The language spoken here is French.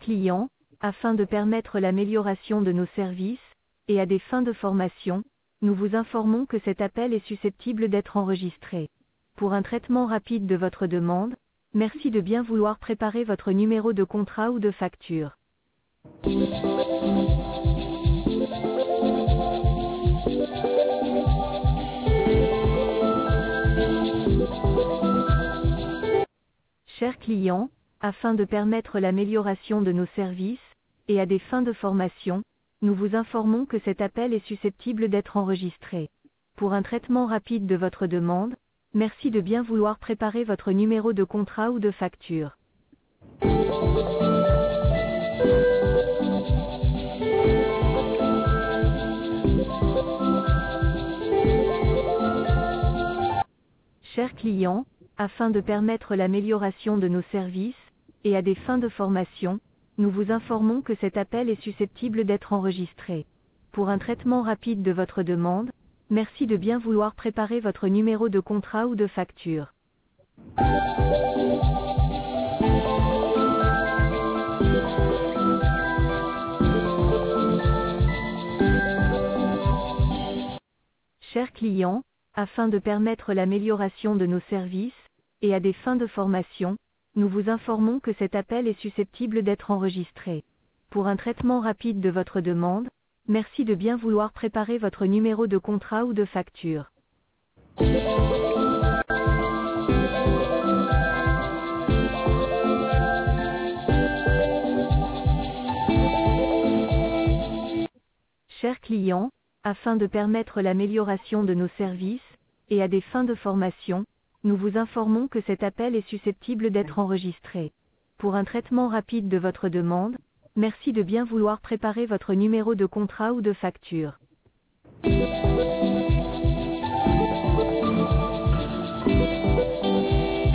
clients, afin de permettre l'amélioration de nos services, et à des fins de formation, nous vous informons que cet appel est susceptible d'être enregistré. Pour un traitement rapide de votre demande, merci de bien vouloir préparer votre numéro de contrat ou de facture. Chers clients, afin de permettre l'amélioration de nos services, et à des fins de formation, nous vous informons que cet appel est susceptible d'être enregistré. Pour un traitement rapide de votre demande, merci de bien vouloir préparer votre numéro de contrat ou de facture. Chers clients, afin de permettre l'amélioration de nos services, et à des fins de formation, nous vous informons que cet appel est susceptible d'être enregistré. Pour un traitement rapide de votre demande, merci de bien vouloir préparer votre numéro de contrat ou de facture. Chers clients, afin de permettre l'amélioration de nos services, et à des fins de formation, nous vous informons que cet appel est susceptible d'être enregistré. Pour un traitement rapide de votre demande, merci de bien vouloir préparer votre numéro de contrat ou de facture. Chers clients, afin de permettre l'amélioration de nos services, et à des fins de formation, nous vous informons que cet appel est susceptible d'être enregistré. Pour un traitement rapide de votre demande, merci de bien vouloir préparer votre numéro de contrat ou de facture.